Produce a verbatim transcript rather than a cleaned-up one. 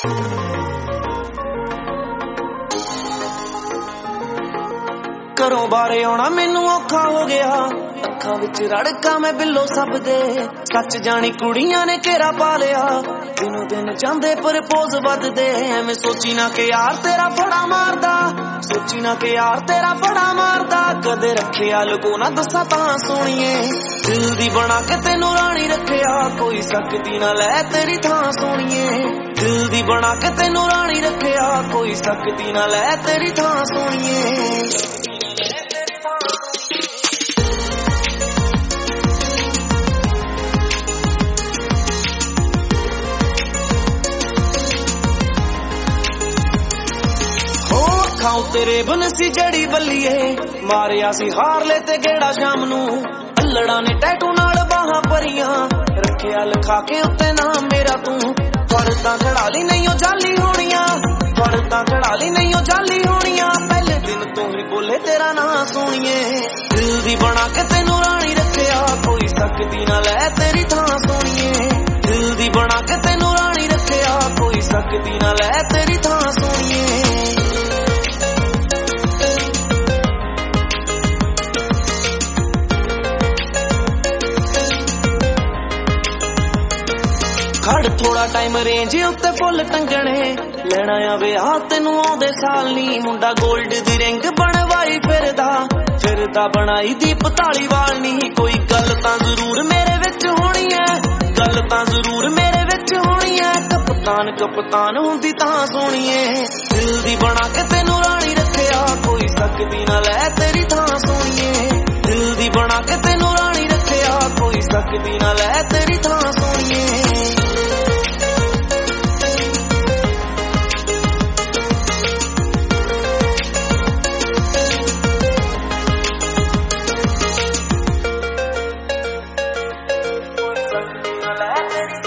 घरों बारे आना मैनू औखा हो गया, अखां विच रड़का मैं बिल्लो सब दे। सच जानी कुड़ियां ने घेरा पा लिया, दिनों दिन चाहते प्रपोज वधदे। एवें सोची ना कि यार तेरा बड़ा मारदा, सोची ना कि यार तेरा बड़ा मारदा। कदे रखिया लुको ना दसा तां सोहणीए, दिल दी बना के तेनू राणी रखिया। कोई सकदी ना लै तेरी थां सोहणीए, दिल दी बना के तेनू राणी रखिया। कोई सकदी ना लै तेरी थां सोहणीए। खाओ तेरे बन सी जड़ी बल्लीए, मारिया सी हार ले ते गेड़ा शाम नू। अल्लड़ा ने टैटू नाल बाहां भरियां, रखिया लिखा के उत्ते नाम मेरा तू। फड़ता खड़ा ली नहीं ओ जाली होनियां, फड़ता खड़ा ली नहीं ओ जाली होनियां। पहले दिन तू ही बोले तेरा नां सोहणीए, दिल दी बना के तेनू राणी रखिया। कोई सकदी ना लै तेरी थां सोहणीए, दिल दी बना के तेनू राणी रखिया। कोई सकदी ना लै तेरी थां सोहणीए। खड़ थोड़ा टाइम रेंज उत्ते फुल टंगने, लेना आ विआह तेनू आउंदे साल नी। मुंडा गोल्ड दी रिंग बनवाई फिरदा, फिरदा बनाई दीप ताली वाल नी। कोई गल तां जरूर मेरे विच होनी है, गल तां जरूर मेरे विच होनी है। कप्तान कप्तान हुंदी तां सोहणीए, दिल दी बना के तेनू राणी रखिया। कोई सकदी ना लै तेरी थां सोहणीए, दिल दी बना के तेनू राणी रखिया। कोई सकदी ना लै तेरी थां सोहणीए। Let it